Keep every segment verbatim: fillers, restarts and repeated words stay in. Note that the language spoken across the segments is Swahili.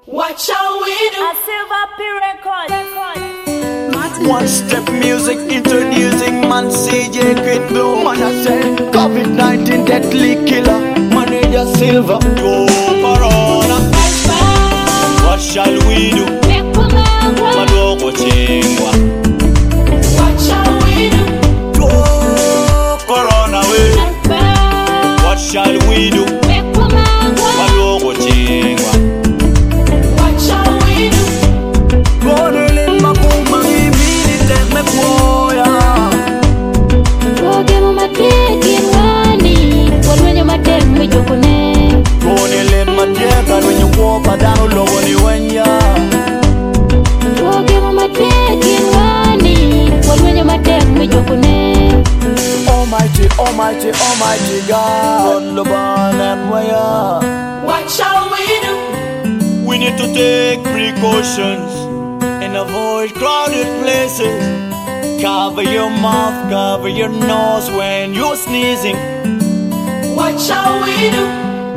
What shall we do? A Silver P record. One step music introducing man C J Quid Blue. Man I say COVID nineteen deadly killer. Manager Silver. Go Corona. What shall we do? Madogo chingwa. What shall we do? Go Corona way. What shall we do? Madogo chingwa. What shall we do? Gonna let my woman give me the let me go ya. Roge mo mateke wani, walwenye mateke jokone. Gonna let my dear when you walk down low when you wenya. Roge mo mateke wani, walwenye mateke jokone. Almighty, Almighty, Almighty God, Loban and Waya. What shall we do? We need to take precautions and avoid crowded places. Cover your mouth, cover your nose when you're sneezing. What shall we do?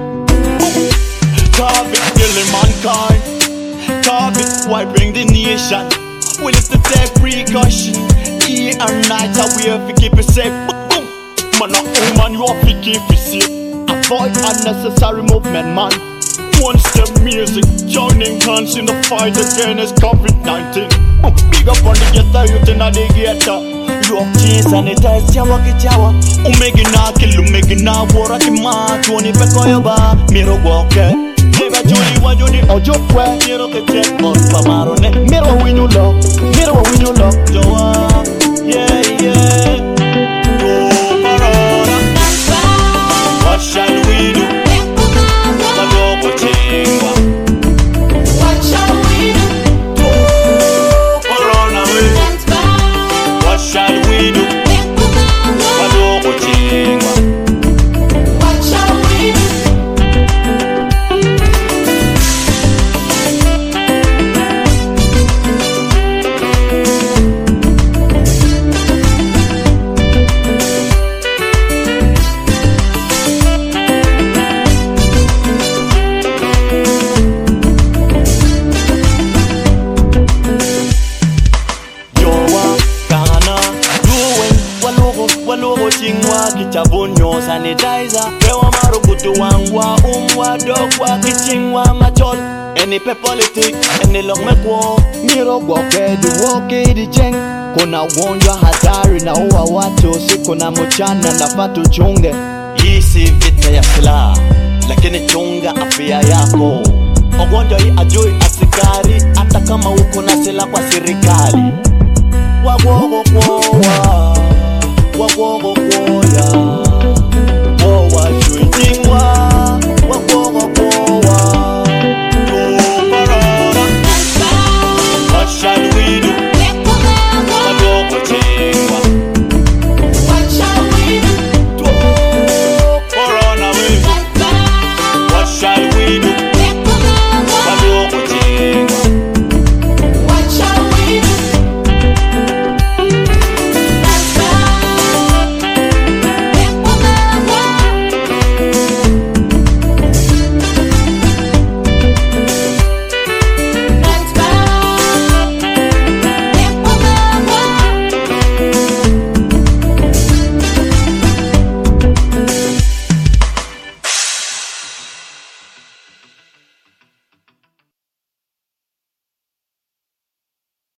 COVID killing mankind, COVID wiping the nation. We need to take precautions, day and night, so we have to keep it safe. Man, a woman, you have to keep it safe. Avoid unnecessary movement, man. One step music, joining hands in the fight against COVID nineteen. Big up on the ghetto, youth in the ghetto. Look, cheese sanitize, chawa ki chawa. Umegi na kilu, umegi na wora ki ma. Tuoni peko yoba, miro woke. Neba juli wa juli ojo kwe. Miro ke check on pamaro ne. Miro winyu lock, miro winyu lock. Joa, yeah, yeah. Go Corona. What shall we do? Madogo chingwa. What shall we do? Go Corona way. What shall we do? Madogo chingwa. What shall we do? Walugo chingwa kichabunyo sanitizer. Pewa marukutu wangwa umwa dogwa kichingwa machol. Any pe politic, any long mekwo. Miro gwoke di woke di cheng. Kuna ugonjwa hatari na uwa watu. Siku na mchana na fatu chunge. Hii si vita ya silaha, lakini chunga afya yako. Ugonjwa hii ajui asikari, hata kama uko na silaha kwa serikali. Wagogo kwa Wagogo